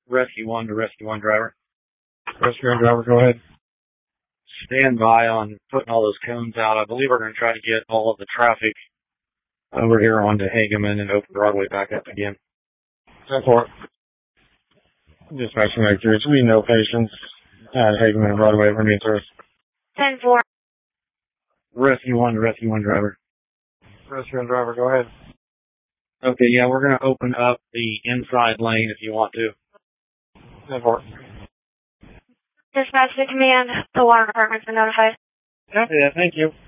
Rescue 1 to Rescue 1 driver. Rescue 1 driver, go ahead. Stand by on putting all those cones out. I believe we're going to try to get all of the traffic over here onto Hageman and open Broadway back up again. 10-4. Dispatch from 83. We know patients at Hageman and Broadway for mean service. 10-4. Rescue 1 to Rescue 1 driver. Rescue 1 driver, go ahead. Okay, yeah, we're going to open up the inside lane if you want to. 10-4. Dispatch to command. The water department's been notified. Yeah, thank you.